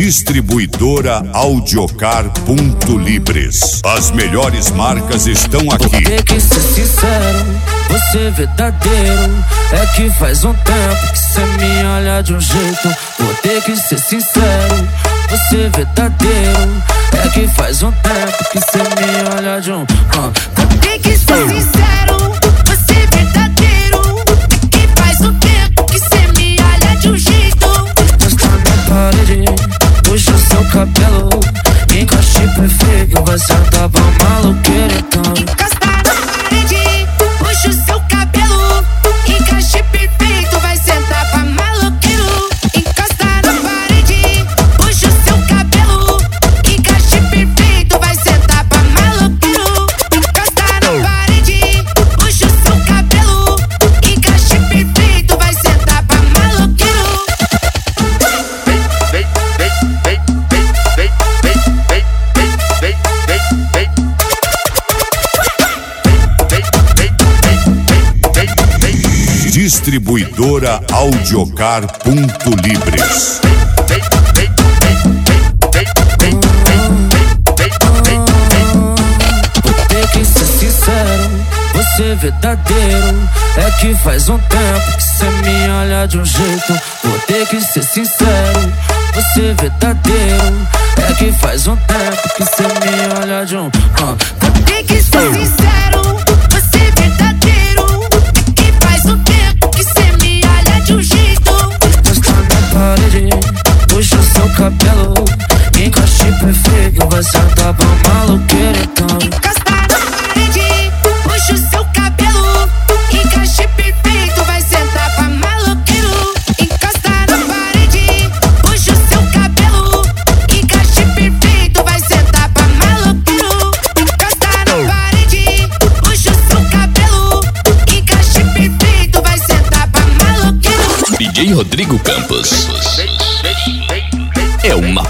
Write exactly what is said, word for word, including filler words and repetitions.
Distribuidora Audiocar Ponto Libres. As melhores marcas estão aqui. Vou ter que ser sincero, você verdadeiro. É que faz um tempo que cê me olha de um jeito. Vou ter que ser sincero, você verdadeiro. É que faz um tempo que cê me olha de um... Uh. Vou ter que ser sincero, você verdadeiro. É que faz um tempo que cê me olha de um jeito. Encosta na parede, puxa o seu cabelo. Encaixe perfeito, vai sentar pra maloqueira então. Encosta na parede, puxa o seu cabelo. Encaixe perfeito, vai sentar pra maloqueiro. Encosta na parede, puxa o seu cabelo. Encaixe perfeito, vai sentar pra maloqueiro. Encosta na parede, puxa o seu cabelo. Encaixe perfeito, vai sentar pra maloqueiro. Distribuidora Audiocar Ponto Libres. Vou ter que ser sincero, você verdadeiro. É que faz um tempo que cê me olha de um jeito. Vou ter que ser sincero, você verdadeiro. É que faz um tempo que cê me olha de um... Uh. Vou ter que ser sincero, você verdadeiro. É que faz um tempo que cê me olha de um jeito. Encosta na parede, puxa o seu cabelo. Encaixe perfeito, vai sentar pra maloqueira então. Encosta na parede, puxa o seu cabelo. Encaixe perfeito, vai sentar pra maloqueiro. Encosta na parede, puxa o seu cabelo. Encaixe perfeito, vai sentar pra maloqueiro. Encosta na parede, puxa o seu cabelo. Encaixe perfeito, vai sentar pra maloqueiro. D J Rodrigo Campos é uma